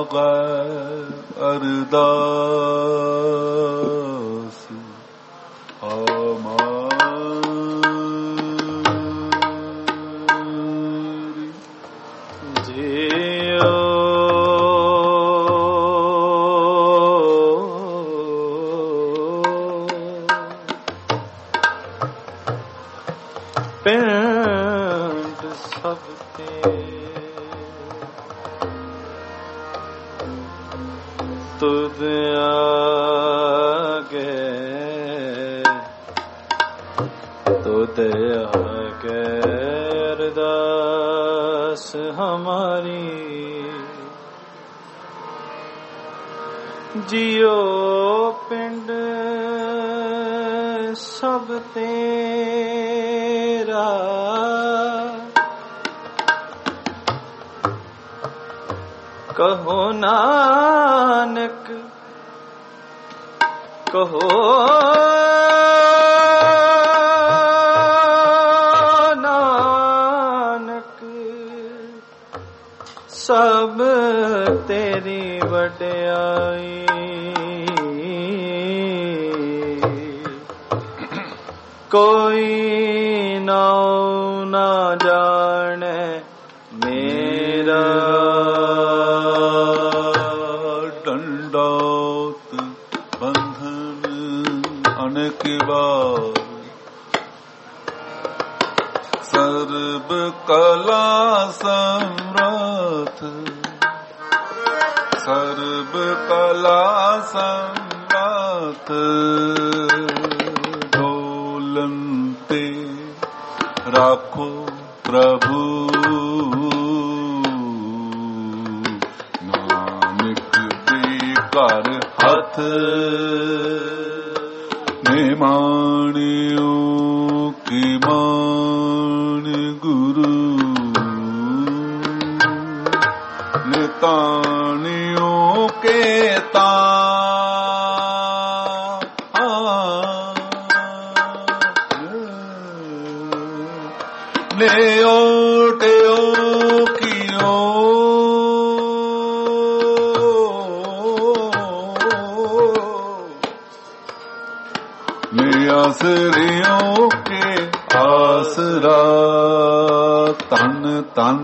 ਅਰਦਾਸ ਹਮਾਰੀ ਜਿਉ ਪਿੰਡ ਸਭ ਤੇ ਤੁਧ ਆਗੇ ਅਰਦਾਸ ਹਮਾਰੀ ਜਿਉ ਪਿੰਡ ਸਭ ਤੇਰਾ ਕਹੋ ਨਾਨਕ ਕਹੋ ਨਾਨਕ ਸਭ ਤੇਰੀ ਵਡਿਆਈ ਕੋਈ ਨਾਉ ਨਾ ਜਾਣੈ ਮੇਰਾ ਡੰਡੋਤ ਬੰਧਨ ਅਨੇਕ ਵਾਰ ਸਰਬ ਕਲਾ ਸਮਰਥ ਸਰਬ ਕਲਾ ਸਮਰਥ ਡੋਲਨ ਤੇ ਰਾਖੋ ਪ੍ਰਭੂ ਨਾਨਕ ਦੇ ਘਰ ਹੱਥ ਨਿਮਾਣਿਓ ਕੀ ਮਾਣ ਗੁਰੂ ਨਿਤਾਣਿਓ ਕੇ ਲਿਓ ਟਿਓ ਕੀਓ ਆਸਰਿਓ ਕੇ ਆਸਰਾ ਤਨ ਤਨ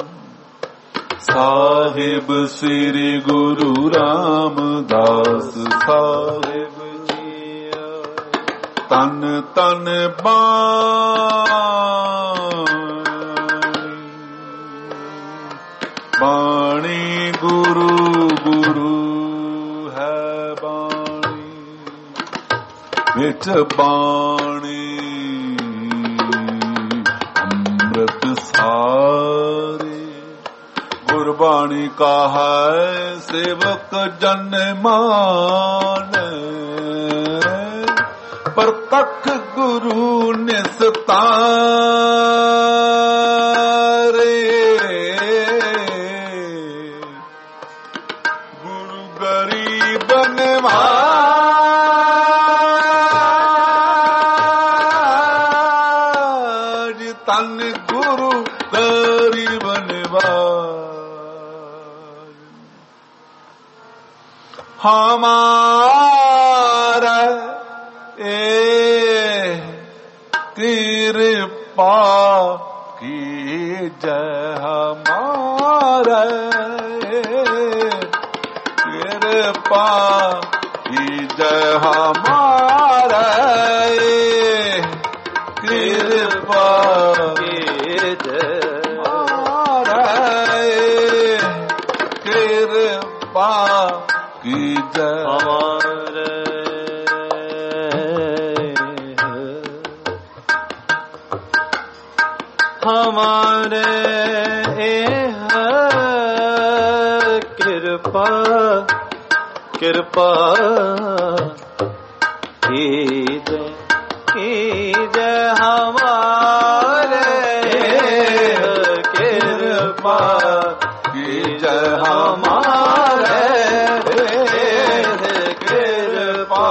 ਸਾਹਿਬ ਸ੍ਰੀ ਗੁਰੂ ਰਾਮਦਾਸ ਸਾਹਿਬ ਜੀ ਤਨ ਤਨ ਬਾਣੀ ਗੁਰੂ ਗੁਰੂ ਹੈ ਬਾਣੀ ਵਿੱਚ ਬਾਣੀ ਅੰਮ੍ਰਿਤ ਸਾਰੇ ਗੁਰਬਾਣੀ ਕਹਾਇ ਸੇਵਕ ਜਨ ਮਾਨ ਪ੍ਰਤੱਖ ਗੁਰੂ ਨਿਸਤਾਰੇ ਗੁਰੂ ਗਰੀਬ ਨਿਵਾਜ ਤਨ ਗੁਰੂ ਗਰੀਬ ਨਿਵਾਜ ਹਮਾਰਾ ਕਿਰਪਾ ਕੀਜੈ ਹਮਾਰਾ ਕਿਰਪਾ ਕੀਜੈ ਹਮਾਰਾ ਕਿਰਪਾ ਕੀਜੈ ਹਮਾਰਾ ਕਿਰਪਾ ਕੀਜੈ ਹਮਾਰਾ ਹਮਾਰੇ ਕਿਰਪਾ ਕਿਰਪਾ ਕੀਜੈ ਕੀਜੈ ਹਮਾਰੇ ਕਿਰਪਾ ਕੀਜੈ ਹਮਾਰੇ ਕਿਰਪਾ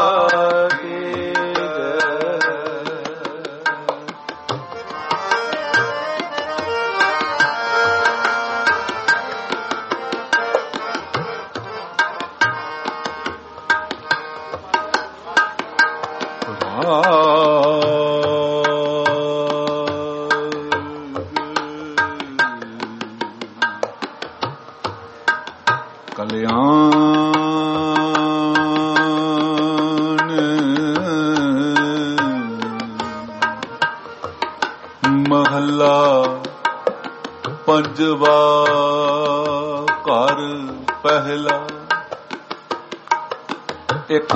ਮਹੱਲਾ ਪੰਜਵਾ। ਘਰ ਪਹਿਲਾ। ਇੱਕ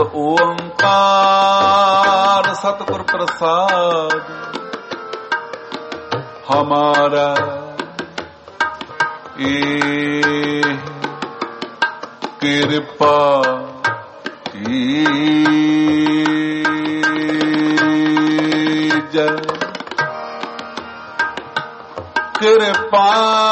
ਓੰਕਾਰ ਸਤਿਗੁਰ ਪ੍ਰਸਾਦ ਹਮਾਰਾ ਇਹ ਕਿਰਪਾ ਕੀਜੈ। ਕਿਰਪਾ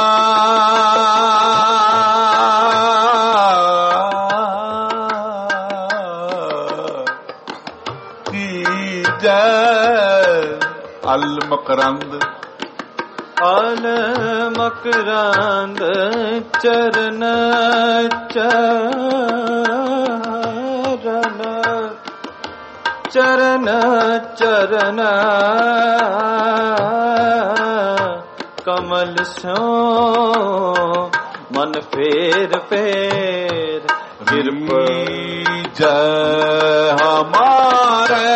ਕੀਜੈ। ਅਲ ਮਕਰੰਦ ਅਲ ਮਕਰੰਦ ਚਰਨ ਚਰਨ ਚਰਨ ਚਰਨ ਕਮਲ ਸੋ ਮਨ ਫੇਰ ਫੇਰ ਕਿਰਪਾ ਜੈ ਹਮਾਰੇ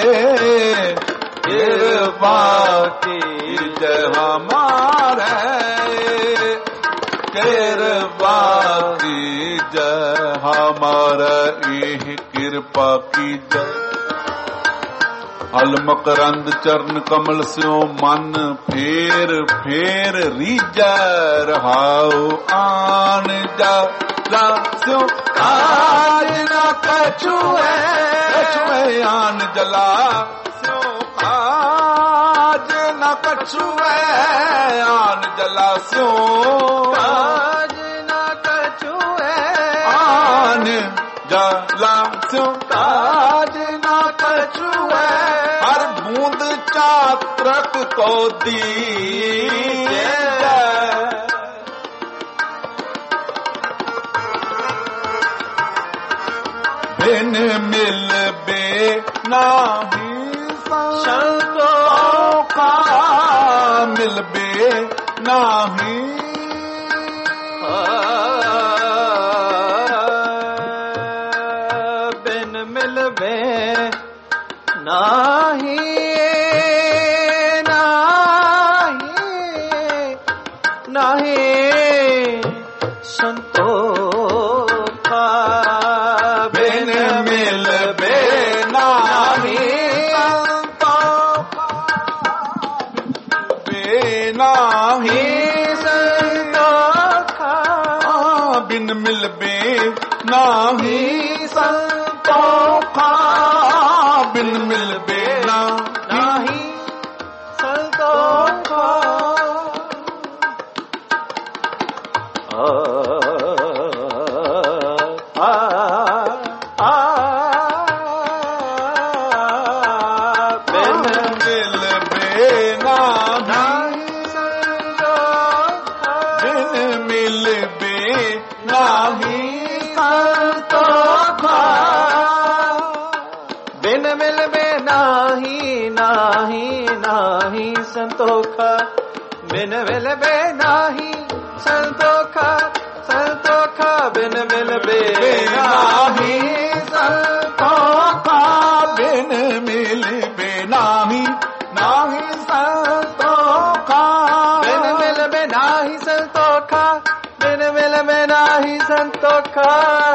ਕਿਰਪਾ ਕੀਜੈ ਹਮਾਰੇ ਕਿਰਪਾ ਕੀਜੈ ਹਮਾਰੇ ਇਹ ਕਿਰਪਾ ਕੀਜੈ। ਅਲ ਮਕਰੰਦ ਚਰਨ ਕਮਲ ਸਿਓ ਮਨ ਫੇਰ ਫੇਰ ਰੀਜੈ ਰਹਾਉ ਆਨ ਜਾ ਸਿਓ ਕਾਜ ਨਾ ਕਛੁਐ ਕਛੁਐ ਆਨ ਜਲਾ ਸਿਓ ਕਾਜ ਨਾ ਕਛੁਐ ਆਨ ਜਲਾ ਸਿਓ ਕਾਜ ਨਾ ਕਛੁਐ ਆਨ ਜਲਾ ਸਿਓ ਕਾਜ ਨਾ ਕਛੁਐ ਹਰ ਬੂੰਦ ਚਾਤਰਕ ਕੋ ਦੀਜੈ। ਬਿਨ ਮਿਲ ਬੇ ਨਾਹੀ ਸੰਤੋਖਾ ਮਿਲ ਬੇ ਨਾਹੀ ਬਿਨ ਮਿਲ ਬੇ ਨਾਹੀ ਨਾਹੀ ਨਾਹੀ ਸੰਤੋਖਾ ਬਿਨ ਮਿਲ ਬੇ ਨਾਹੀ ਸੰਤੋਖਾ ਬੇ ਨਾਹੀ ਸੰਤੋਖਾ ਬਿਨ ਮਿਲ ਬੇ ਨਾਹੀ ਸੰਤੋਖਾ ਬਿਨ ਮਿਲ ਬੇ ਨਾਹੀ ਸੰਤੋਖਾ ਬਿਨ ਮਿਲ ਬੇ ਨਾਹੀ ਸੰਤੋਖਾ ਬਿਨ ਮਿਲ ਬੇ ਨਾਹੀ ਸੰਤੋਖਾ ਬਿਨ ਮਿਲ ਬੇ ਨਾਹੀ ਨਾਹੀ ਨਾਹੀ ਸੰਤੋਖਾ ਬਿਨ ਮਿਲ ਬੇ ਨਾਹੀ ਸੰਤੋਖਾ ਸੰਤੋਖਾ ਬਿਨ ਮਿਲ ਬੇ ਨਾਹੀ ਸੰਤੋਖਾ ਬਿਨ ਮਿਲ ਬੇ ਨਾਹੀ ਨਾਹੀ ਸੰਤੋਖਾ ਬਿਨ ਮਿਲ ਬੇ ਨਾਹੀ ਸੰਤੋਖਾ ਬਿਨ ਮਿਲ ਬੇ ਨਾਹੀ ਸੰਤੋਖਾ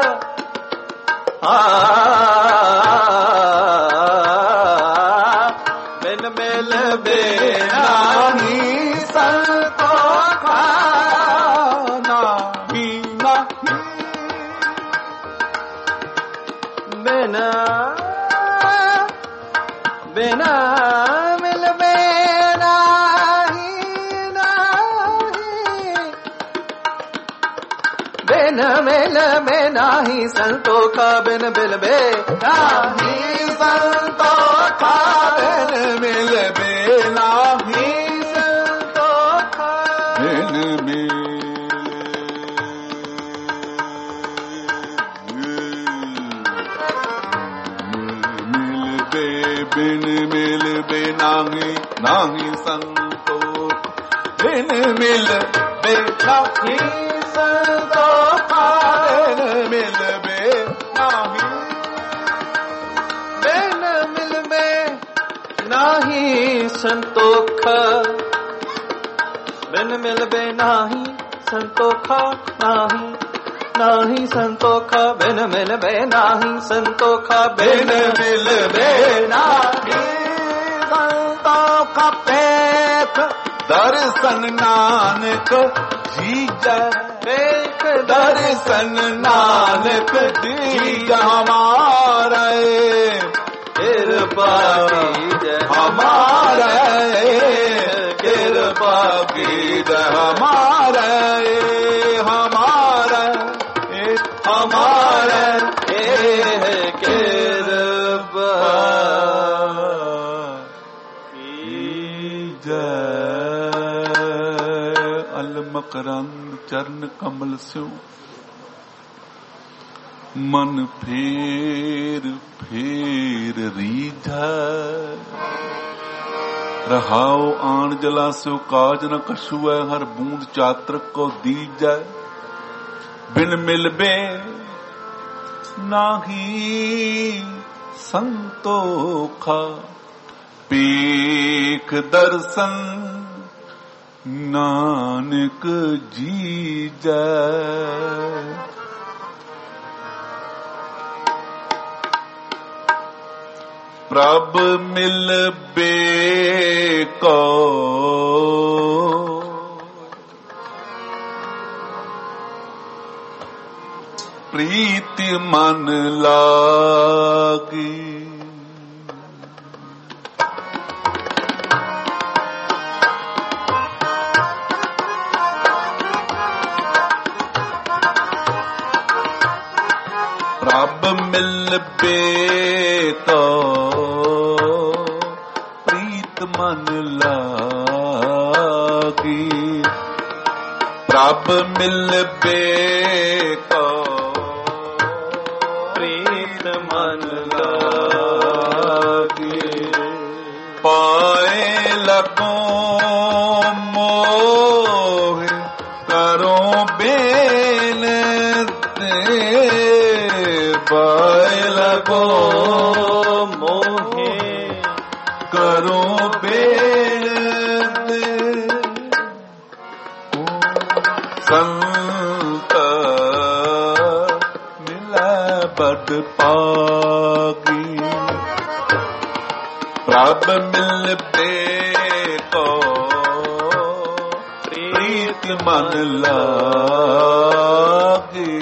ਬਿਨ ਮਿਲ ਬੇ ਨਾਹੀ ਸੰਤੋਖਾ ਨਾਹੀ ਨਾਹੀ ਬਿਨਾ ਬਿਨਾ ਮਿਲ ਬੇ ਨਾਹੀ ਨਾਹੀ ਬਿਨ ਮਿਲ ਬੇ ਨਾਹੀ ਸੰਤੋਖਾ ਬਿਨ ਮਿਲ ਬੇ ਨਾਹੀ ਸੰਤੋਖਾ ਬਿਨ ਮਿਲ ਬੇ ਨਾਹੀ ਸੰਤੋਖਾ ਬਿਨ ਮਿਲ ਬੇ ਬਿਨ ਮਿਲ ਬੇ ਨਾਹੀ ਨਾਹੀ ਸੰਤੋਖ ਬਿਨ ਮਿਲ ਬੇ ਨਾਹੀ ਸੰਤੋਖਾ ਬਿਨ ਮਿਲ ਬੇ ਨਾਹੀ ਬਿਨ ਮਿਲ ਬੇ ਨਾਹੀ नाही संतोखा, बिन मिलबे नाही संतोखा, नाही संतोखा, बिन मिलबे नाही संतोखा, बिन मिलबे नाही संतोखा। पेख दर्शन नानक जीजै, पेख दर्शन नानक जीजै हमारे, कृपा कीजै हमारे, कृपा कीजै हमारे, हमारे, हमारे कृपा कीजै। अल मकरंद चरण कमल स्यो, मन फेर फेर रीझै। रहाओ आन जलास्यो काज न कछुऐ, हर बूंद चातरक को दीजै। बिन मिलबे नाही संतोखा, पेख दर्शन नानक जीजै। प्रभ मिलबे को प्रीति मन लागी, प्रभ मिलबे को प्रीत मन लागी, प्रभ मिलबे को प्रीत मन लागी। पाए लगो मोह करो बेनते, पाए लगो मोहे करो बेनते। संत मिलै बड पागी, प्रभ मिलबे को प्रीत मन लागी।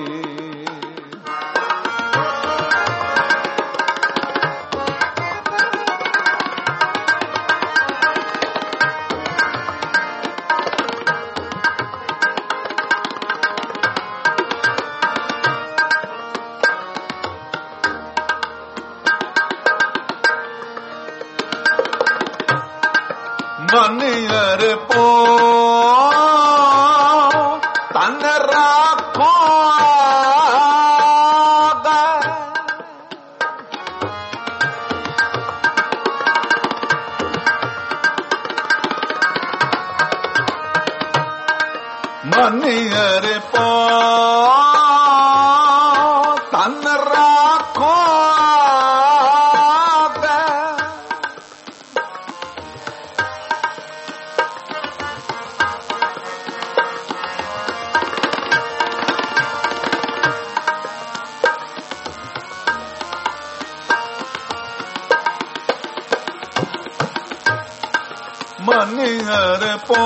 मन अर्पो तन राखो मन अर्पो तन राखो मन अर्पो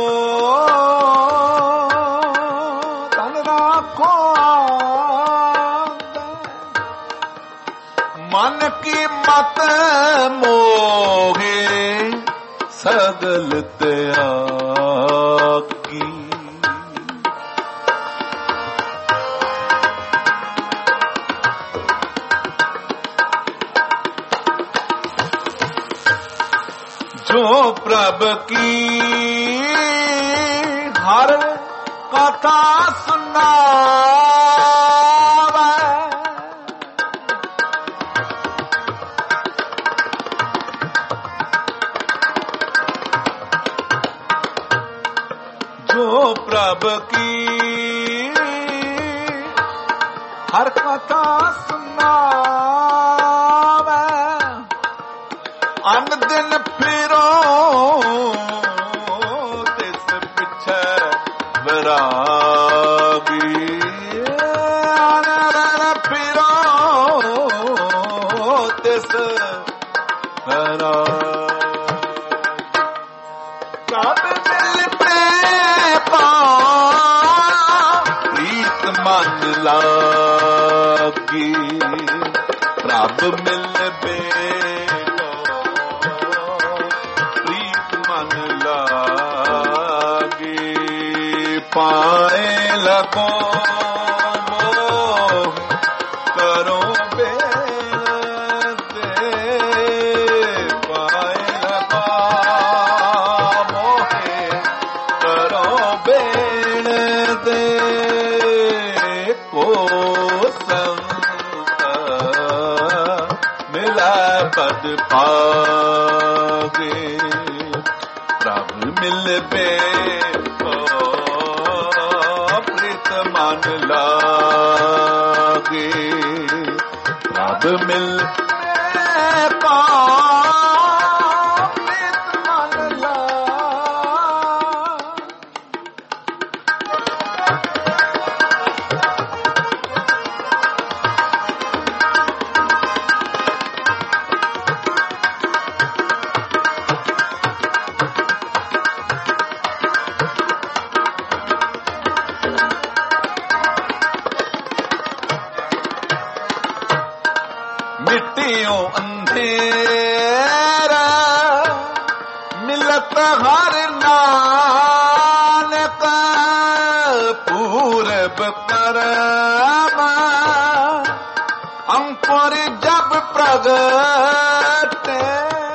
तन राखो, मन की मत मोहे सगल त्यागी। जो प्रभ की हर कथा सुनावे, जो प्रभ की हर कथा सुनावे, अन दिन फिरो तिस पिछे वैरागी फिरो तिस मन लागी रब मिल बेगो प्रीत मन लागी पाए लगो मोह करो बेनते पाए लगा मोहे करो बेनते पद पागे प्रभ मिल बे प्रीत मन लागे प्रभ मिल प्रीत मन मिट्टियों अंधेरा मिलत हर नानक पूरब करम अंकुर जब प्रगटे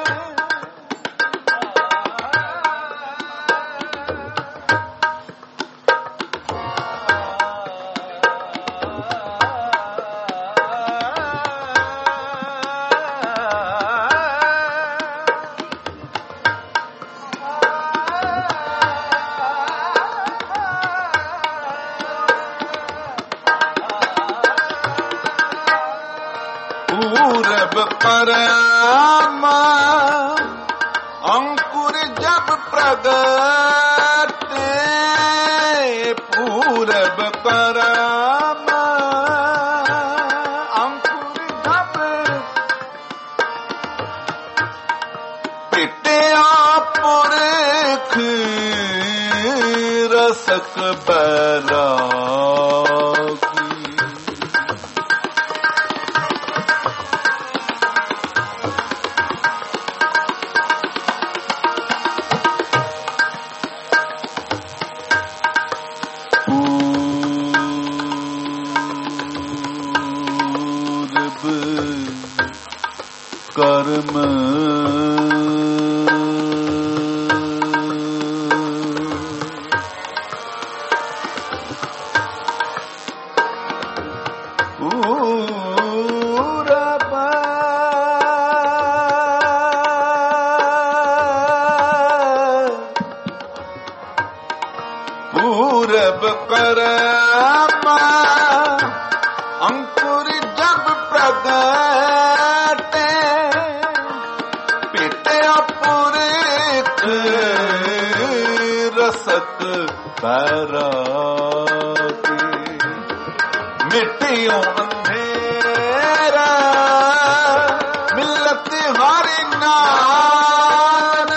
पूरब करम अंकुर जब प्रगटे पूरब करम अंकुर जब पिटिया पुरख रसक बैरागी कर्म पूरब करम अंकुर जब प्रगटे पिटिया पुरख रसक बैरागी मिट्टियों अंधेरा मिलत हरि नानक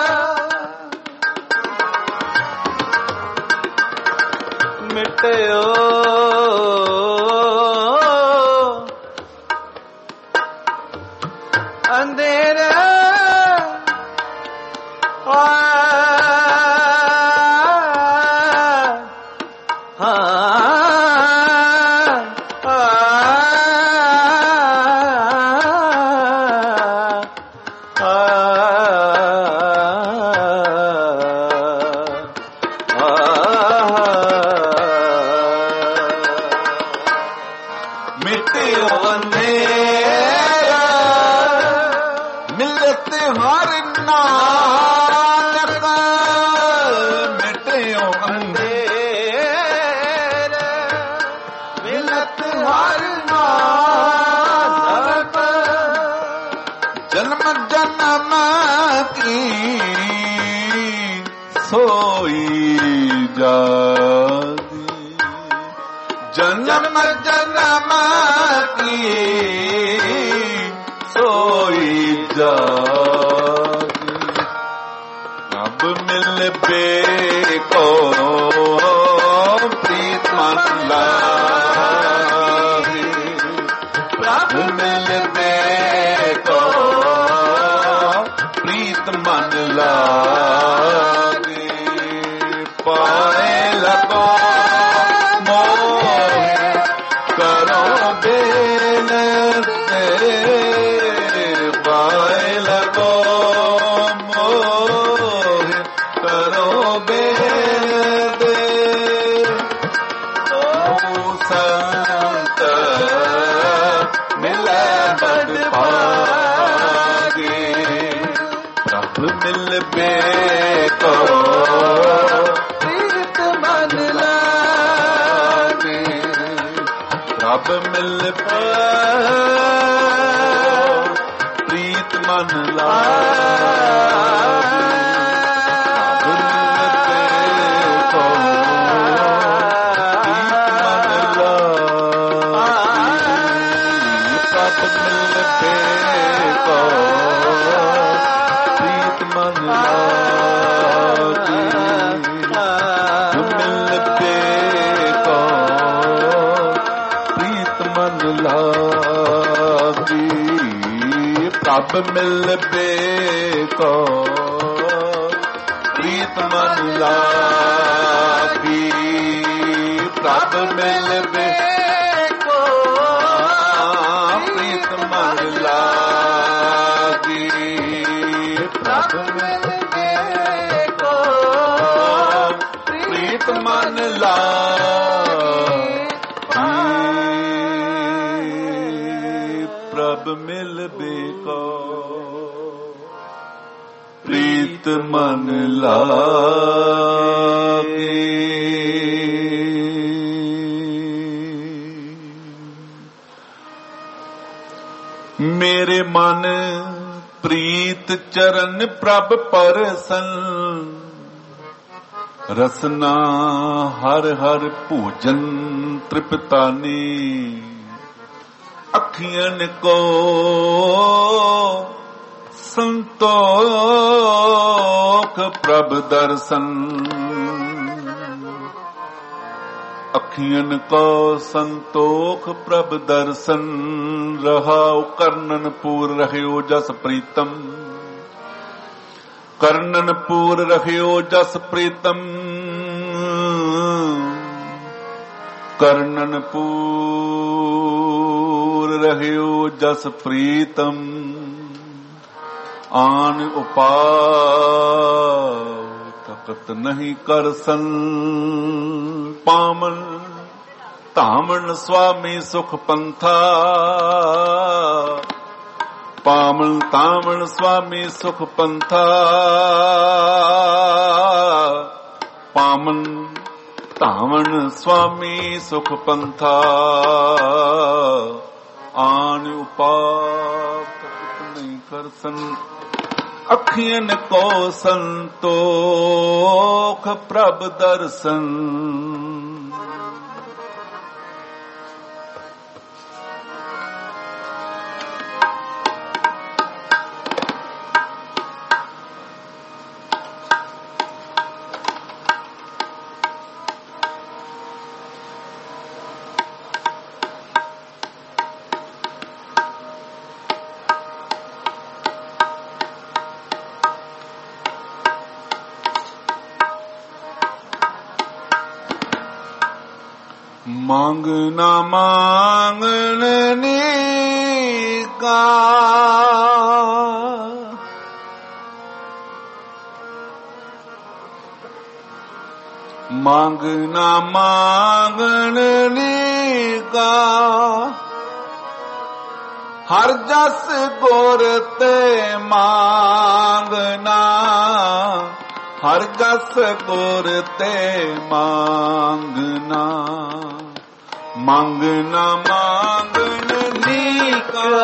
मिटयो अंधेरा मिट्टियों अंधेरा मिलत हर नानक सोई जागी। जन्म जन्म की सोई जागी। रब मिलबे को प्रीत मन लागे। रब मिलबे को प्रीत मन लागे। पाए लगो मोह करो बेनते। पाए लगो मोह करो बेनते। ओ संत मिले बड़ भागे। प्रभ मिलबे को प्रीत मन लागे। प्रभ मिलबे प्रीत मन लागे। प्रभ मिलबे को प्रीत मन लागे। मिलबे को प्रीत मन लागे। प्रभ मिलबे को प्रीत मन लागे। प्रभ मिलबे को प्रीत मन लागे। प्रभ मिलबे को प्रीत मन लागे। प्रभ मिलबे को प्रीत मन लागे। मेरे मन प्रीत चरण प्रभ परसन। रसना हर हर भोजन तृप्तानी। अखियन को संतोख प्रभ दर्शन। अखियन को संतोख प्रभ दर्शन। रहाउ कर्णनपुर रहियो जस प्रीतम। कर्णनपुर रहियो जस प्रीतम। कर्णनपुर रहियो जस प्रीतम। आन उपाय तकत नहीं करसन। पामन तामन स्वामी सुख पंथा। पामन तामन स्वामी सुख पंथा। पामन तामन स्वामी सुख पंथा। आन उपाय तकत नहीं करसन। अखियन को संतोख प्रभ दर्शन। मांगना मांगने का मांगना मांगने का हर जस गुर ते मांगना हर जस गुर ते मांगना मांगना मांगने का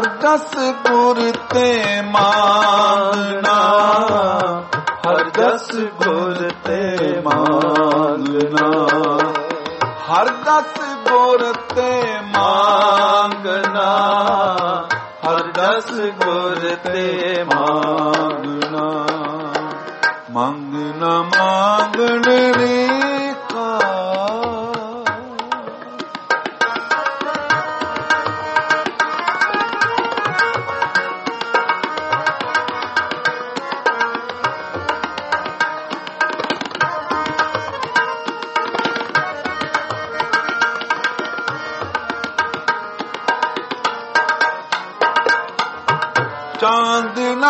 ਹਰ ਜਸ ਗੁਰ ਤੇ ਮੰਗਣਾ, ਹਰ ਜਸ ਗੁਰ ਤੇ ਮੰਗਣਾ, ਹਰ ਜਸ ਗੁਰ ਤੇ ਮੰਗਣਾ, ਹਰ ਜਸ ਗੁਰ ਤੇ ਮੰਗਣਾ, ਮੰਗਣਾ ਮੰਗਣ ਰੇ ਕਾ। ਚਾਂਦਨਾ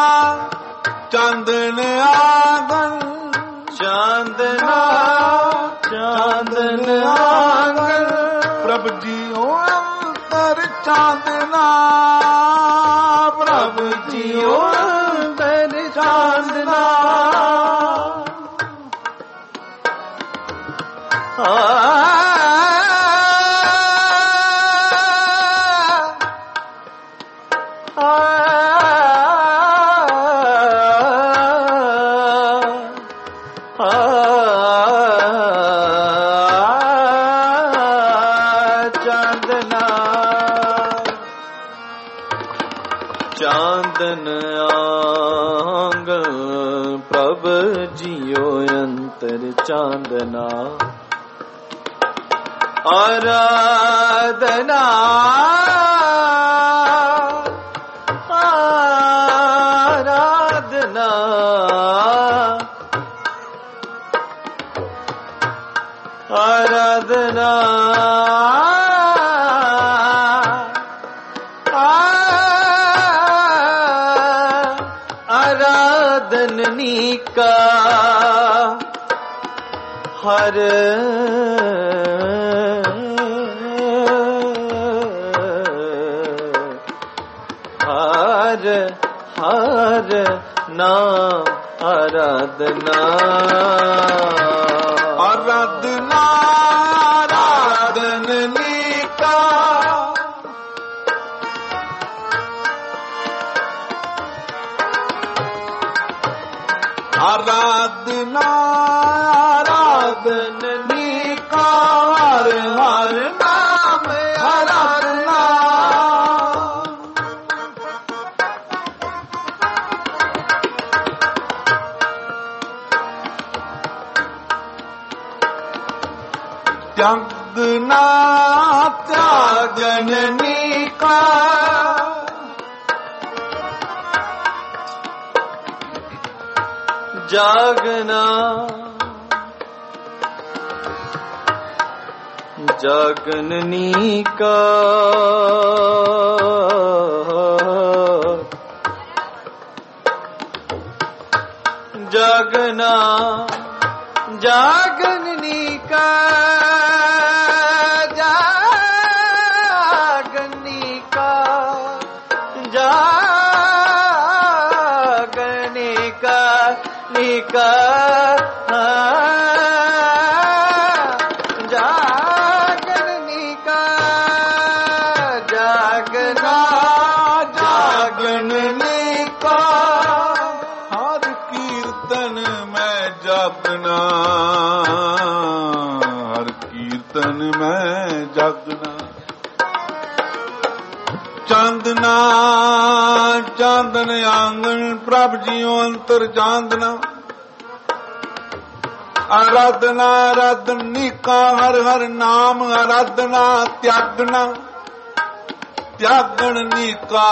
ਚਾਂਦਨ ਆਂਗਨ, ਚਾਂਦਨਾ ਚਾਂਦਨ ਆਂਗਨ, ਪ੍ਰਭ ਜੀਓ ਅੰਤਰ ਚਾਂਦਨਾ, ਪ੍ਰਭ ਜੀਓ ਅੰਤਰ ਚਾਂਦਨਾ, ਚਾਂਦਨ ਆਂਗਨ, ਪ੍ਰਭ ਜੀਓ ਅੰਤਰ ਚਾਂਦਨਾ, ਆਰਾਧਨਾ ਆਰਾਧਨਾ, ਆਰਾਧਨਾ ਆਰਾਧਨੀ ਕਾ, ਹਰ ਹਰ ਹਰ ਨਾਮ ਆਰਾਧਨਾ, ਆਰਾਧਨਾ ਆਰਾਧਨੀ ਕਾ, ਆਰਾਧਨਾ ਆਰਾਧਨੀ ਕਾ, ਹਰ ਹਰ ਨਾਮ ਆਰਾਧਨਾ, त्यागना त्यागनी का, जागना जागननी का, जागना जागननी का, जागनी का, जागने का निका, जागनी का, जागना जागननी का, हर कीर्तन में जागना, हर कीर्तन में जागना, चांदना चांदन आंगन, प्रभ जियो अंतर चांदना, आराधना आराधनी का, हर हर नाम आराधना, त्यागना त्यागनी का,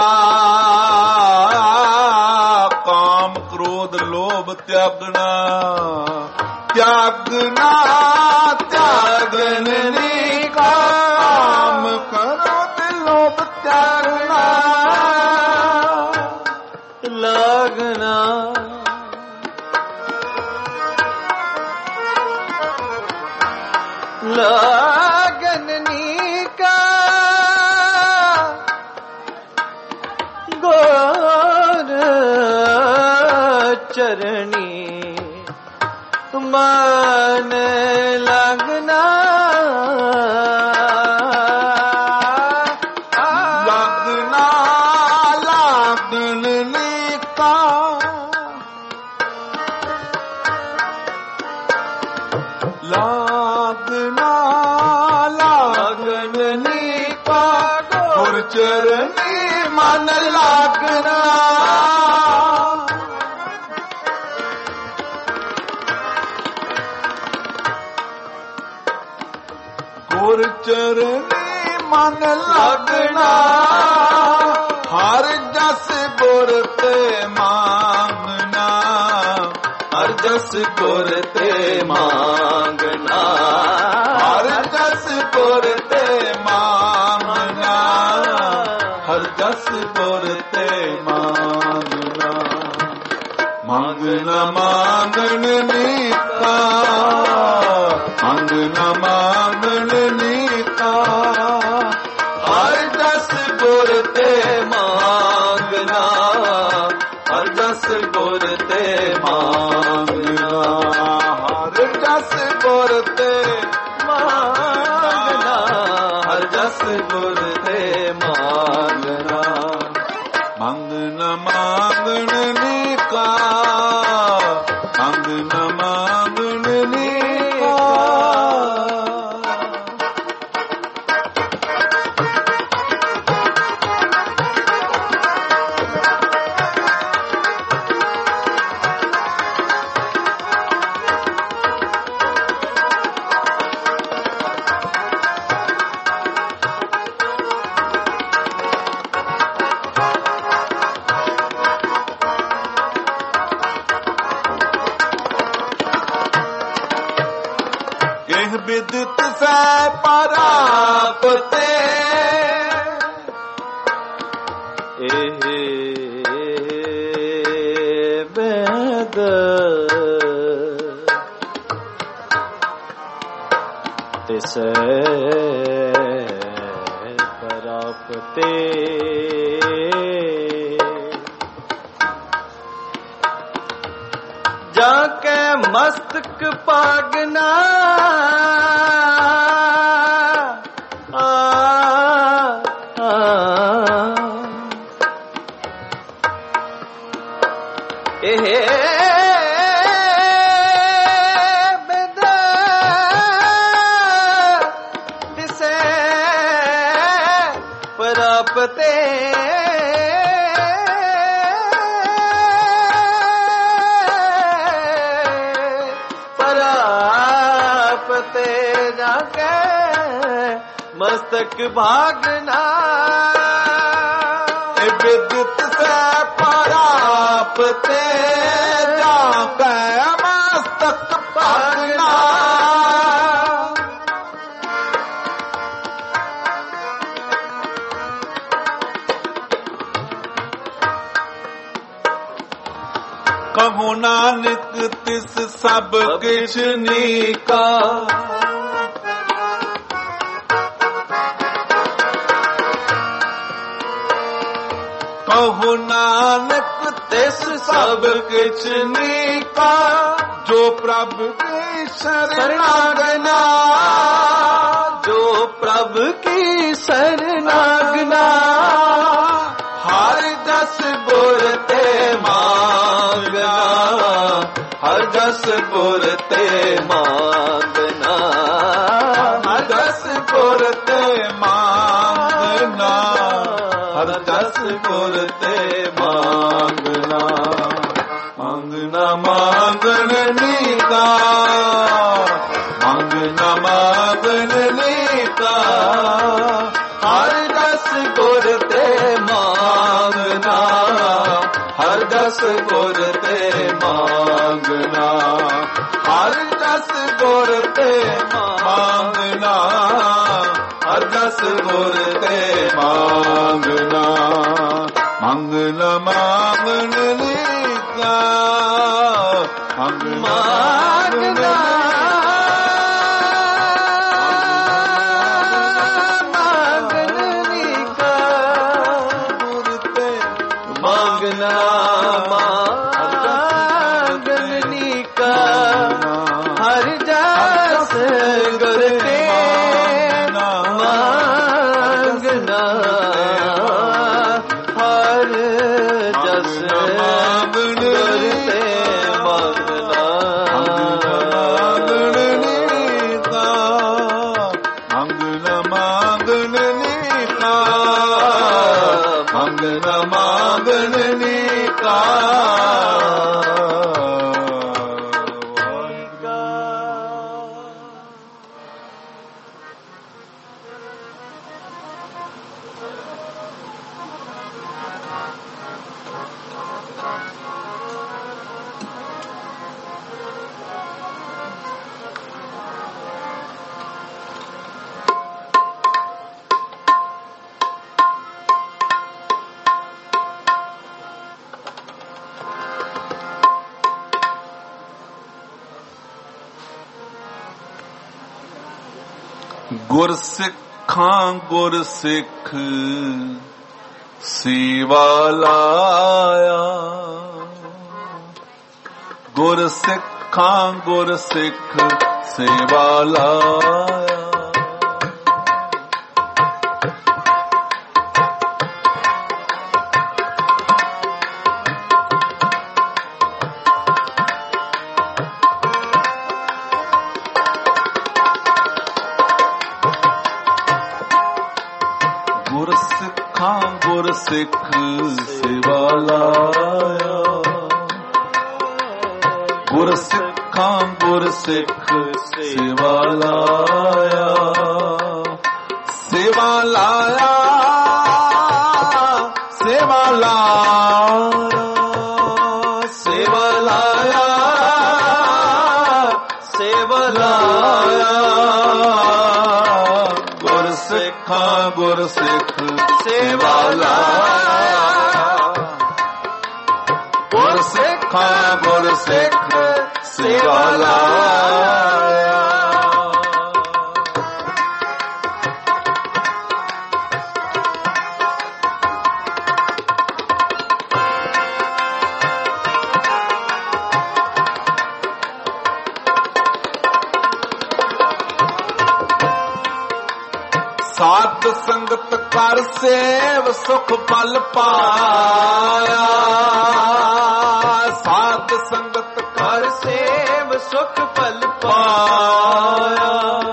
काम क्रोध लोभ त्यागना, त्यागना त्यागनी का, काम क्रोध लोभ त्यागना, लगना लगननी का, गोर चरणी मन लगना, लगना ਲੱਗਣਾ ਹਰ ਜਸ ਗੁਰ ਤੇ ਮੰਗਣਾ ਹਰ ਜਸ ਗੁਰ ਤੇ ਮੰਗਣਾ ਹਰ ਜਸ ਗੁਰ ਤੇ ਮੰਗਣਾ ਹਰ ਜਸ ਗੁਰ ਤੇ ਮੰਗਣਾ ਮੰਗਣਾ ਮੰਗਣ ਨੀਤਾ ਮੰਗਣਾ ਮੰਗਣ ਨੀਤਾ ਹਰ ਜਸ ਗੁਰ ਤੇ ਮੰਗਣਾ ਹਰ ਜਸ ਗੁਰ ਤੇ ਮੰਗਣਾ ਹਰ ਜਸ ਗੁਰ ਤੇ ਮੰਗਣਾ ਹਰ ਜਸ ਗੁਰ ਤੇ ਮੰਗਣਾ ਮੰਗਣਾ ਮੰਗਣ ਨੀਕਾ ਮੰਗਣਾ ਮੰਗਣ ਨੀਕਾ ਬਿਦਤ ਸੈ ਪਰਾਪਤੇ ਇਹ ਬੇਦ ਤਿਸੈ ਪਰਾਪਤੇ ਜਾ ਕੇ ਮਸਤਕ ਪਾਗਨਾ ਮਸਤਕ ਭਾਗਨਾ ਬਿਦਤ ਸੈ ਪਰਾਪਤੇ ਜਾ ਕੇ ਮਸਤਕ ਭਾਗਨਾ ਕਹੋ ਨਾਨਕ ਤਿਸ ਸਭ ਕਿਛ ਨੀਕਾ ਕਹੋ ਨਾਨਕ ਤਿਸ ਸਭ ਕਿਛ ਨੀਕਾ ਜੋ ਪ੍ਰਭ ਕੀ ਸਰਨਾਗਨਾ ਜੋ ਪ੍ਰਭ ਕੀ ਸਰਨਾਗਨਾ ਹਰ ਜਸ ਗੁਰ ਤੇ ਮੰਗਣਾ ਹਰ ਜਸ ਗੁਰ ਤੇ ਮੰਗਣਾ ਹਰ ਜਸ ਗੁਰ ਤੇ ਮੰਗਣਾ ਹਰ ਜਸ ਗੁਰ ਤੇ ਮੰਗਣਾ ਮੰਗਣਾ ਮੰਗਣ ਨੀਕਾ ਮੰਗਣਾ ਮੰਗਣ ਨੀਕਾ ਹਰ ਜਸ ਗੁਰ ਤੇ ਮੰਗਣਾ ਹਰ ਜਸ ਗੁਰ ਤੇ ਮੰਗਣਾ ਹਰ ਜਸ ਗੁਰ ਤੇ ਮੰਗਣਾ ਹਰ ਜਸ ਗੁਰ ਤੇ ਮੰਗਣਾ ਮੰਗਣਾ ਮੰਗਣ ਨੀਕਾ ਮੰਗਣਾ ਮੰਗਣ ਨੀਕਾ ਗੁਰ ਤੇ ਮੰਗਣਾ ਮੰਗਣ ਨੀਕਾ ਹਰ ਜਸ ਗੁਰ ਤੇ ਮੰਗਣਾ ਹਰ ਜਸ ਗੁਰ ਤੇ ਮੰਗਣਾ ਮੰਗਣ ਨੀਕਾ ਮੰਗਣਾ ਮੰਗਣ ਨੀਕਾ ਮੰਗਣਾ ਮੰਗਣ ਨੀਕਾ ਗੁਰ ਸਿੱਖਾਂ ਗੁਰ ਸਿੱਖ ਸੇਵਾ ਲਾਇਆ, ਗੁਰ ਸਿੱਖਾਂ ਗੁਰ ਸਿੱਖ ਸੇਵਾ ਲਾਇਆ। ਗੁਰ ਸਿੱਖਾਂ ਗੁਰ ਸਿੱਖ ਸੇਵਾ ਲਾਇਆ, ਗੁਰ ਸਿੱਖਾਂ ਗੁਰ ਸਿੱਖ ਸੇਵਾ ਲਾਇਆ, ਸੇਵਾ ਲਾਇਆ, ਸੇਵਾ ਲਾਇਆ, ਸੇਵਾ ਲਾਇਆ, ਸੇਵਾ ਲਾਇਆ, ਗੁਰ ਸਿੱਖਾਂ ਗੁਰ ਸਿੱਖ ਸੇਵਾ ਲਾਇਆ, ਗੁਰ ਸਿੱਖਾਂ ਗੁਰ ਸਿੱਖ ਸੇਵਾ ਲਾਇਆ। ਸਾਧ ਸੰਗਤ ਕਰ ਸੇਵ ਸੁਖ ਫਲ ਪਾਇਆ, ਸਾਧ ਸੰਗਤ ਕਰ ਸੇਵ ਸੁਖ ਫਲ ਪਾਇਆ,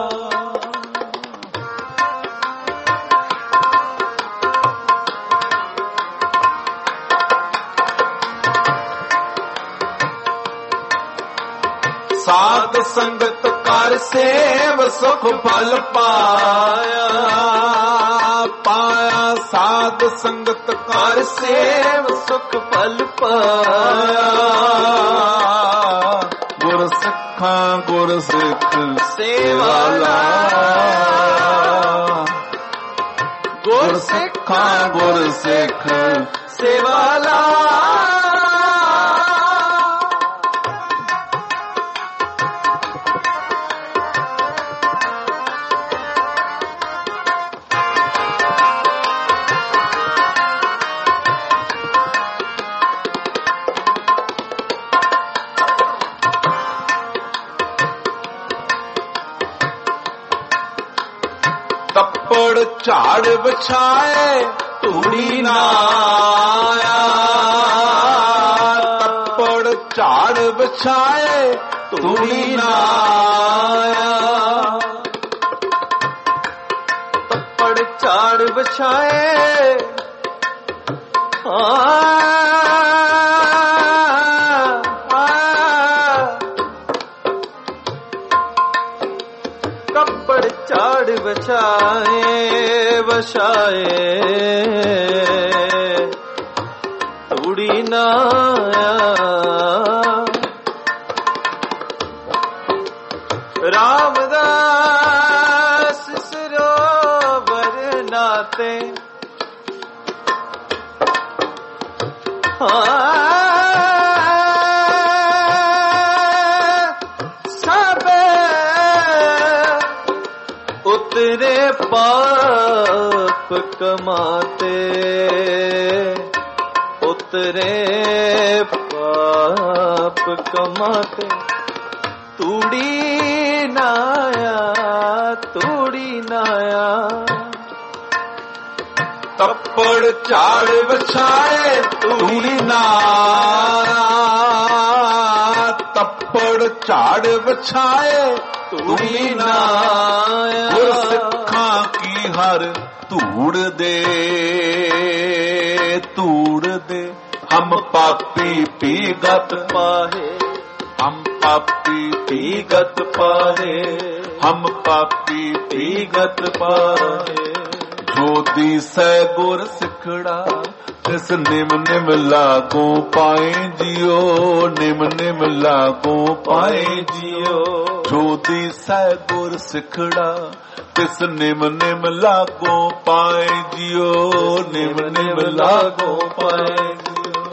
ਸਾਧ ਸੰਗਤ ਕਰ ਸੇਵ ਸੁਖ ਫਲ ਪਾਇਆ, ਪਾਇਆ ਸਾਧ ਸੰਗਤ ਕਰ ਸੇਵ ਸੁਖ ਫਲ ਪਾਇਆ, ਗੁਰ ਸਿੱਖਾਂ ਗੁਰ ਸਿੱਖ ਸੇਵਾ ਲਾਇਆ, ਗੁਰ ਸਿੱਖਾਂ ਗੁਰ ਸਿੱਖ ਸੇਵਾ ਲਾਇਆ। ਤੱਪੜ ਝਾੜ ਵਿਛਾਏ ਧੂੜੀ ਨਾ ਆਇਆ, ਤੱਪੜ ਝਾੜ ਵਿਛਾਏ ਧੂੜੀ ਨਾ ਆਇਆ, ਤੱਪੜ ਝਾੜ ਵਿਛਾਏ ਕੱਪੜ ਝਾੜ ਵਿਛਾਏ ਵਛਾਏ ਧੂੜੀ ਨਾ ਆਇਆ, ਰਾਮਦਾਸ ਸਰੋਵਰ ਨਾਤੇ उतरे पाप कमाते, उतरे पाप कमाते, तूड़ी नाया तूड़ी नाया, तप्पड़ झाड़ बिछाए तूड़ी नाया, तप्पड़ झाड़ बिछाए तूड़ी नाया, गुर सिक्खां की हर धूड़ दे धूड़ दे, हम पापी पीगत पाहे, हम पापी पीगत पाहे, हम पापी पीगत पाहे, जोती सै गुर सिखड़ा तिस निम निम लागो पाए जियो, निम निम लागो पाए जियो, जोती सै गुर सिखड़ा तिस निम निम लागो पाए जियो, निम निम लागो पाए जियो।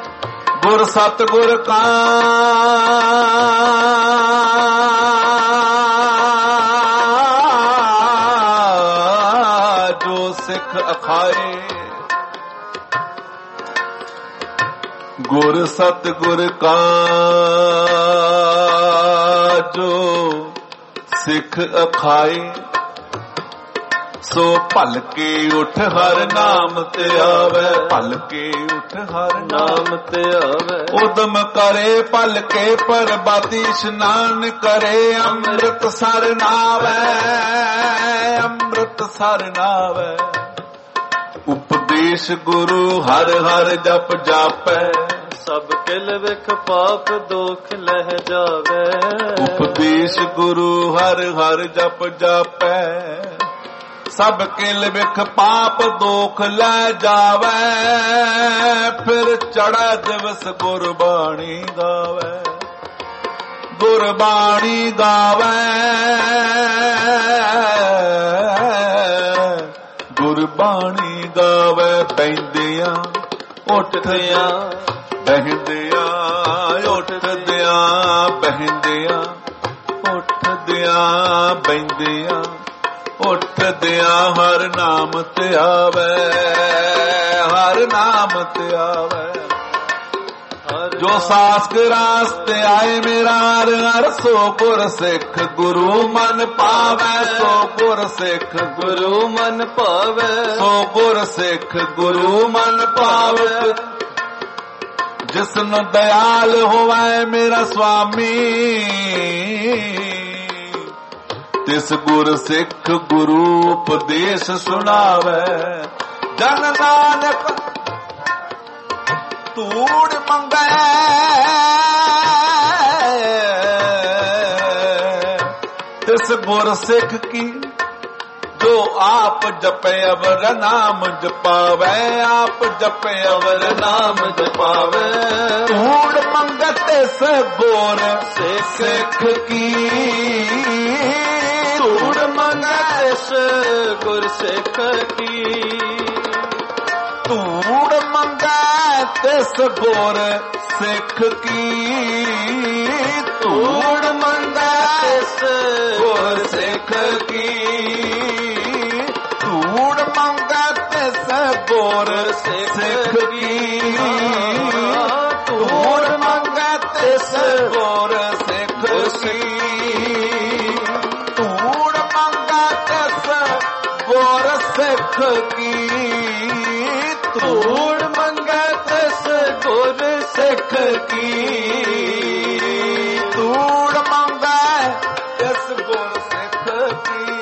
गुर सतगुर का ਅਖਾਏ। ਗੁਰ ਸਤਿਗੁਰ ਕਾ ਜੋ ਸਿੱਖ ਅਖਾਏ, ਸੋ ਭਲ ਕੇ ਉਠ ਹਰ ਨਾਮ ਤੇ ਆਵੇ। ਭਲ ਕੇ ਉਠ ਹਰ ਨਾਮ ਤੇ ਆਵੇ। ਉਦਮ ਕਰੇ ਭਲ ਕੇ ਪਰਬਾਤੀ ਇਸ਼ਨਾਨ ਕਰੇ। ਅੰਮ੍ਰਿਤ ਸਰ ਨਾਵੇ, ਅੰਮ੍ਰਿਤ ਸਰ ਨਾਵੇ। ਉਪਦੇਸ਼ ਗੁਰੂ ਹਰ ਹਰ ਜਪ ਜਾਪੈ। ਸਭ ਕਿਲ ਵਿਖ ਪਾਪ ਦੋਖ ਲਹਿ ਜਾਵੇ। ਉਪਦੇਸ਼ ਗੁਰੂ ਹਰ ਹਰ ਜਪ ਜਾਪੈ। ਸਭ ਕਿਲ ਵਿਖ ਪਾਪ ਦੋਖ ਲੈ ਜਾਵੇ। ਫਿਰ ਚੜ੍ਹੈ ਦਿਵਸ ਗੁਰਬਾਣੀ ਗਾਵੇ। ਗੁਰਬਾਣੀ ਗਾਵੇ। ਗੁਰਬਾਣੀ ਗਾਵੇ। ਬਹਿੰਦਿਆਂ ਉੱਠਦਿਆਂ ਬਹਿੰਦਿਆਂ ਉੱਠਦਿਆਂ ਬਹਿੰਦਿਆਂ ਉੱਠਦਿਆਂ ਬਹਿੰਦਿਆਂ ਉੱਠਦਿਆਂ ਹਰ ਨਾਮ ਤੇ ਆਵੇ। ਹਰ ਨਾਮ ਤੇ ਆਵੇ। ਜੋ ਸਾਸਕ ਰਾਸਤੇ ਆਏ ਮੇਰਾ ਹਰ ਹਰ, ਸੋ ਗੁਰ ਸਿੱਖ ਗੁਰੂ ਮਨ ਪਾਵੇ। ਸੋ ਗੁਰ ਸਿੱਖ ਗੁਰੂ ਮਨ ਭਾਵੇ। ਸੋ ਗੁਰ ਸਿੱਖ ਗੁਰੂ ਮਨ ਪਾਵੇ। ਜਿਸਨੂੰ ਦਇਆਲ ਹੋਵੇ ਮੇਰਾ ਸੁਆਮੀ, ਤਿਸ ਗੁਰ ਸਿੱਖ ਗੁਰੂ ਉਪਦੇਸ਼ ਸੁਣਾਵੇ। ਜਨ ਨਾਨਕ ਧੂੜ ਮੰਗੈ, ਤਿਸ ਗੁਰ ਸਿੱਖ ਕੀ ਜੋ ਆਪ ਜਪੇ ਅਵਰ ਨਾਮ ਜਪਾਵੇ। ਆਪ ਜਪੇ ਅਵਰ ਨਾਮ ਜਪਾਵੇ। ਧੂੜ ਮੰਗੈ ਤਿਸ ਗੁਰ ਸਿੱਖ ਕੀ। ਧੂੜ ਮੰਗੈ ਤਿਸ ਗੁਰ ਸਿੱਖ ਕੀ। ਧੂੜ ਮੰਗੈ ਤਿਸ ਗੁਰ ਸਿੱਖ ਕੀ। ਧੂੜ ਮੰਗੈ ਤਿਸ ਗੁਰ ਸਿੱਖ ਕੀ। ਧੂੜ ਮੰਗੈ ਤਿਸ ਗੁਰ ਸਿੱਖ ਕੀ। ਧੂੜ ਮੰਗੈ ਤਿਸ ਗੁਰ ਸਿੱਖ ਕੀ। ਧੂੜ ਮੰਗੈ ਤਿਸ ਗੁਰ ਸਿੱਖ ਕੀ। ਧੂੜ ਮੰਗੈ ਤਿਸ ਗੁਰ ਸਿੱਖ ਕੀ। ਧੂੜ ਮੰਗੈ ਤਿਸ ਗੁਰ ਸਿੱਖ ਕੀ।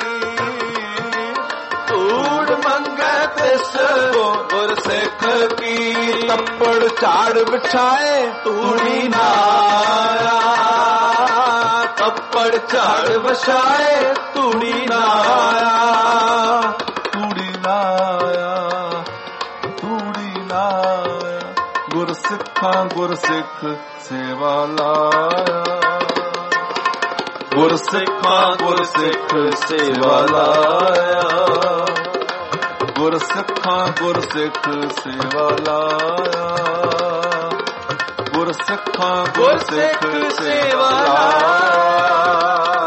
ਧੂੜ ਮੰਗੈ ਤਿਸ ਗੁਰ ਸਿੱਖ ਕੀ। ਤੱਪੜ ਝਾੜ ਵਿਛਾਏ ਧੂੜੀ ਨਾ ਆਇਆ। ਤੱਪੜ ਝਾੜ ਵਿਛਾਏ ਧੂੜੀ ਨਾ ਆਇਆ। ਧੂੜੀ ਨਾ ਆਇਆ। ਧੂੜੀ ਨਾ ਆਇਆ। ਗੁਰ ਸਿੱਖਾਂ ਗੁਰ ਸਿੱਖ ਸੇਵਾ ਲਾਇਆ। ਗੁਰ ਸਿੱਖਾਂ ਗੁਰ ਸਿੱਖ ਸੇਵਾ ਲਾਇਆ। ਗੁਰ ਸਿੱਖਾਂ ਗੁਰ ਸਿੱਖ ਸੇਵਾ ਲਾਇਆ। ਗੁਰ ਸਿੱਖਾਂ ਗੁਰ ਸਿੱਖ ਸੇਵਾ ਲਾਇਆ।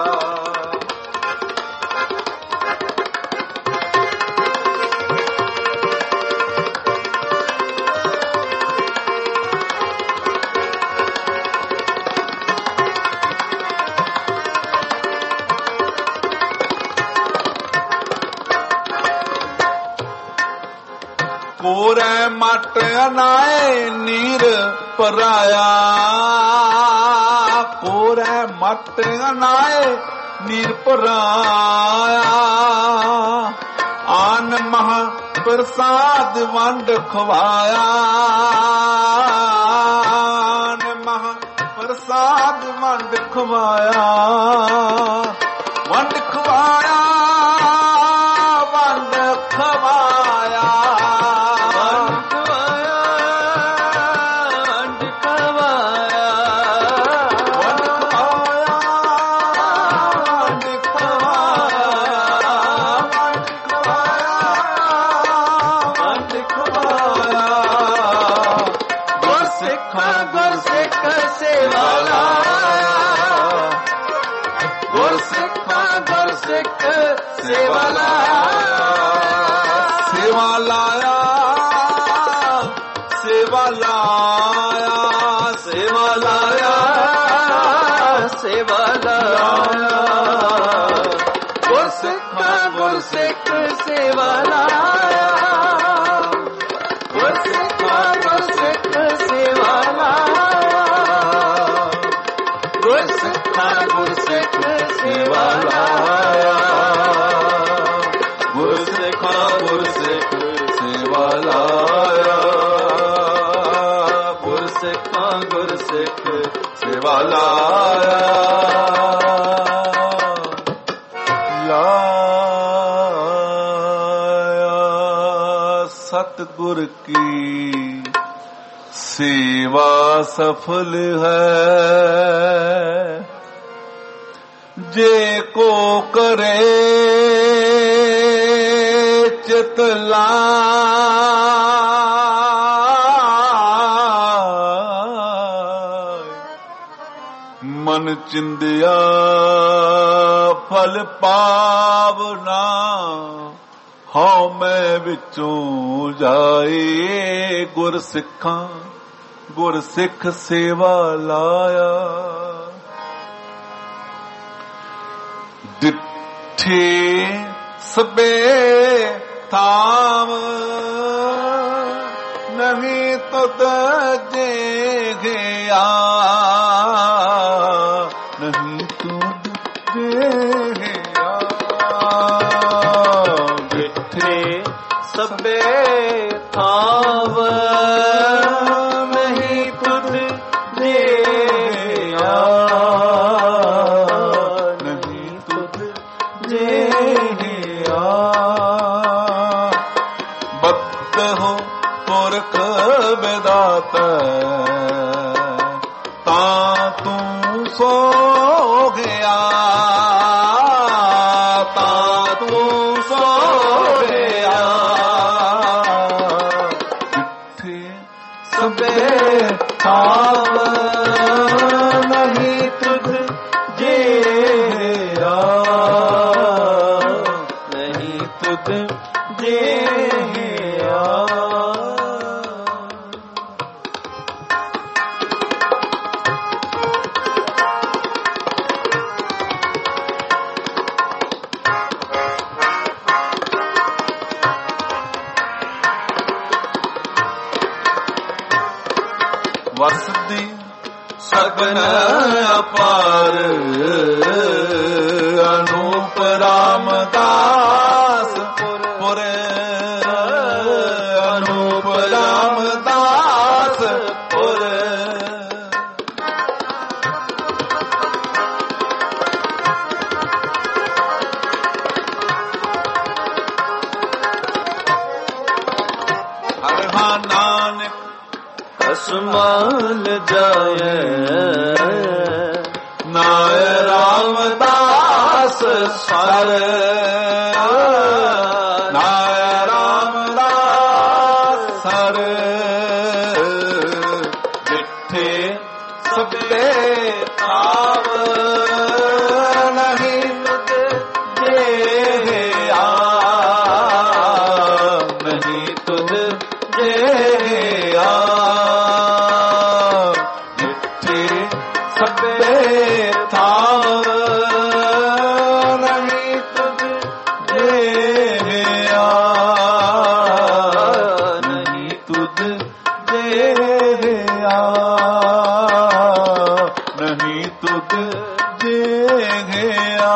ਕੋਰੈ ਮਟ ਅਨਾਏ ਨੀਰ ਪਰਾਇਆ। ਕੋਰੈ ਮਟ ਅਨਾਏ ਨੀਰ ਪਰਾਇਆ। ਆਨ ਮਹਾ ਪ੍ਰਸਾਦ ਵੰਡ ਖਵਾਇਆ। ਆਨ ਮਹਾ ਪ੍ਰਸਾਦ ਵੰਡ ਖਵਾਇਆ। ਵੰਡ ਖਵਾਇਆ। ਵੰਡ ਖਵਾਇਆ। ਸੇਵਾ ਲਾਇਆ, ਸੇਵਾ ਲਾਇਆ, ਸੇਵਾ ਲਾਇਆ, ਸੇਵਾ ਲਾਇਆ। ਗੁਰਸਿੱਖਾਂ ਗੁਰਸਿੱਖ ਸੇਵਾ ਲਾਇਆ, ਗੁਰਸਿੱਖਾਂ ਗੁਰਸਿੱਖ ਸੇਵਾ ਲਾਇਆ, ਗੁਰਸਿੱਖਾਂ ਗੁਰਸਿੱਖ ਸੇਵਾ ਲਾਇਆ, ਗੁਰਸਿੱਖਾਂ ਗੁਰਸਿੱਖ ਸੇਵਾ ਲਾਇਆ, ਗੁਰਸਿੱਖਾਂ ਗੁਰਸਿੱਖ ਸੇਵਾ ਲਾਇਆ। ਸਤਿਗੁਰ ਕੀ ਸੇਵਾ ਸਫਲ ਹੈ, ਜੇ ਕੋ ਕਰੇ ਚਿਤ ਲਾਇ। ਮਨ ਚਿੰਦਿਆ ਫਲ ਪਾਵਨਾ, ਹਉ ਮੈਂ ਵਿੱਚੋਂ ਜਾਏ। ਗੁਰਸਿੱਖਾਂ ਗੁਰਸਿੱਖ ਸੇਵਾ ਲਾਇਆ, ਡਿੱਠੇ ਸਬੇ ਥਾਮ ਨਹੀਂ ਤੁਧ ਜੇ ਗਿਆ, ਨਹੀਂ ਤੁਧ ਜੇ ਗਿਆ। ਸਭੇ ਥਾਵ ਨਹੀਂ ਤੁਧ ਜਿਆ, ਨਹੀਂ ਤੁਧ ਜਿਆ। ਬਤ ਹੋ ਪੁਰਖ ਵਿਦਾਤਾ, ਤਾਂ ਤੂੰ ਸੋ ਗਿਆ, ਤਾਂ ਤੂੰ ਸੋ ਗਿਆ। ਸਭੇ ਥਾਵ ਨਹੀਂ ਤੁਧ ਜਿਆ, ਨਹੀਂ ਤੁਧ ਜਿਆ। ਵਸਦੀ ਸਗਨ ਅਪਾਰ, ਅਨੂਪ ਰਾਮਦਾਸ ਪੁਰ, ਅਨੂਪ ਰਾਮਦਾਸ ਪੁਰ। ਹਰ ਹਾਂ ਨਾਨਕ ਅਸਮਾਨ ਜਾਏ, ਨਾਇ ਰਾਮਦਾਸ ਸਰ, ਨਾਇ ਰਾਮਦਾਸ ਸਰ। ਜਿੱਥੇ ਸਭੇ ਥਾਵ ਨਹੀਂ ਤੁਧ ਜਿਆ, ਨਹੀਂ ਤੁਧ ਜਿਆ। ਸਭੇ ਥਾਵ ਨਹੀਂ ਤੁਧ ਜਿਆ, ਨਹੀਂ ਤੁਧ ਜਿਆ, ਨਹੀਂ ਤੁਧ ਜਿਆ।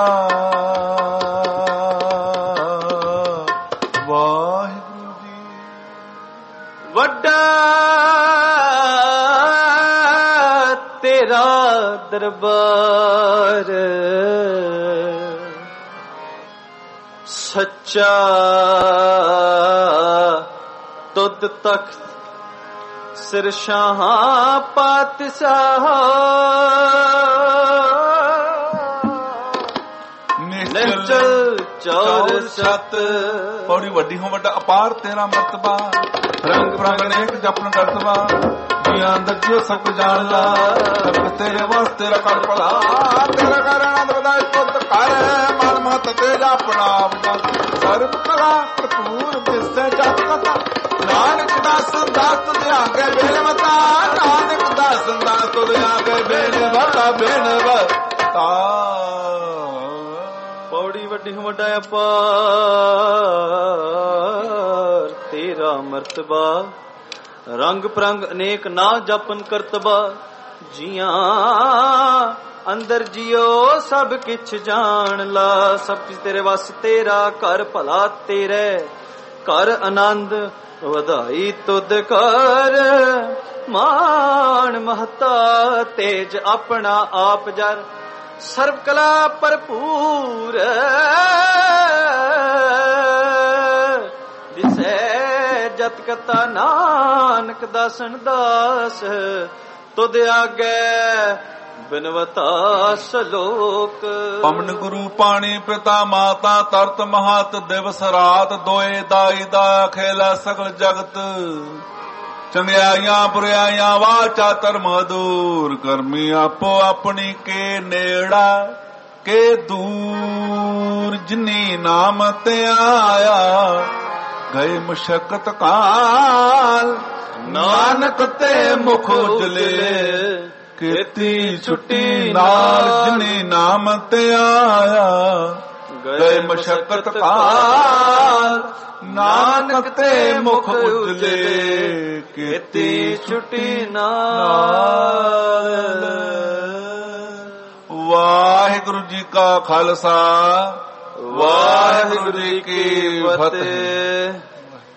ਵਾਹਿਗੁਰੂ ਜੀ। ਵੱਡਾ ਤੇਰਾ ਦਰਬਾਰ, ਸੱਚਾ ਤੁਧ ਤਖਤ ਸਿਰ ਸ਼ਾਹਾਂ ਪਾਤਸ਼ਾਹ। ਨਿਸ਼ਚਲ ਚੌਰ ਸਤ, ਪੌੜੀ ਵੱਡੀ ਹੋ ਵੱਡਾ ਅਪਾਰ ਤੇਰਾ ਮਰਤਬਾ। ਰੰਗ ਪ੍ਰੰਗ ਅਨੇਕ ਜਪਨ ਕਰਤਵਾ ਜੀਆਂ ਅੰਦਰ ਜਿਉ ਸਭ ਕੁ ਜਾਣ ਲਾ ਸਭ ਤੇਰੇ ਵਾਸਤੇ ਰਖੜ ਭਲਾ ਤੇਰਾ ਕਰਨਾ ਦਰਦਾ ਸੁਧ ਕਰ ਮਨ ਮਤ ਤੇ ਆਪਣਾ ਆਪਣਾ ਸਰਬ ਕਲਾ ਭਰਪੂਰ ਦਿਸੈ ਜਪ ਕਥਾ ਨਾਨਕ ਦਾਸ ਦਾਸ ਤੁਧ ਆਗੇ ਬੇਲ ਮਤਾ ਨਾਨਕ ਦਾਸ ਦਾਸ ਤੁਧ ਆਗੇ ਬੇਲ ਮਤਾ ਬੇਨ ਵਤਾ ਪੌੜੀ ਵੱਡੀ ਵੱਡਾ ਅਪਾਰ ਤੇਰਾ ਮਰਤਬਾ ਰੰਗ ਪ੍ਰੰਗ ਅਨੇਕ ਨਾ ਜਪਨ ਕਰਤਬਾ ਜੀਆਂ ਅੰਦਰ ਜਿਉ ਸਭ ਕਿਛ ਜਾਣ ਲਾ ਸਭ ਕਿਛ ਤੇਰੇ ਵਸ ਤੇਰਾ ਘਰ ਭਲਾ ਤੇਰੇ ਘਰ ਆਨੰਦ ਵਧਾਈ ਤੁਧ ਕਰ ਮਾਣ ਮਹਤਾ ਤੇਜ ਆਪਣਾ ਆਪ ਜਰ ਸਰਬ ਕਲਾ ਭਰਪੂਰ ਦਿਸੈ ਜਤ ਕਤਾ ਨਾਨਕ ਦਾਸਨ ਦਾਸ ਤੁਧ ਆਗੇ ਬਿਨਵਤਾ ਸਲੋਕ ਪਵਨ ਗੁਰੂ ਪਾਣੀ ਪਿਤਾ ਮਾਤਾ ਤਰਤ ਮਹਤ ਦਿਵਸ ਰਾਤ ਦੋਏ ਦਾਈ ਦਾ ਖੇਲਾ ਸਗਲ ਜਗਤ ਚੰਗਿਆਈਆਂ ਬੁਰਾਈਆਂ ਵਾਚਾ ਧਰਮ ਦੂਰ ਕਰਮੀ ਆਪੋ ਆਪਣੀ ਕੇ ਨੇੜਾ ਕੇ ਦੂਰ ਜਿਨੀ ਨਾਮ ਤੇ ਆਇਆ ਗਏ ਮੁਸ਼ਕਤ ਕਾਲ ਨਾਨਕ ਤੇ ਮੁਖ ਉਜਲੇ ਕੀਤੀ ਛੁੱਟੀ ਨਾਲ ਜਿਨੀ ਨਾਮ ਤੇ ਆਇਆ ਗਏ ਮੁਸ਼ਕਤ ਕਾਲ ਨਾਨਕ ਤੇ ਮੁਖ ਉਜਲੇ ਕੀਤੀ ਛੁੱਟੀ ਨਾਲ ਵਾਹਿਗੁਰੂ ਜੀ ਕਾ ਖਾਲਸਾ ਵਾਹਿਗੁਰੂ ਜੀ ਕੀ ਫਤਿਹ।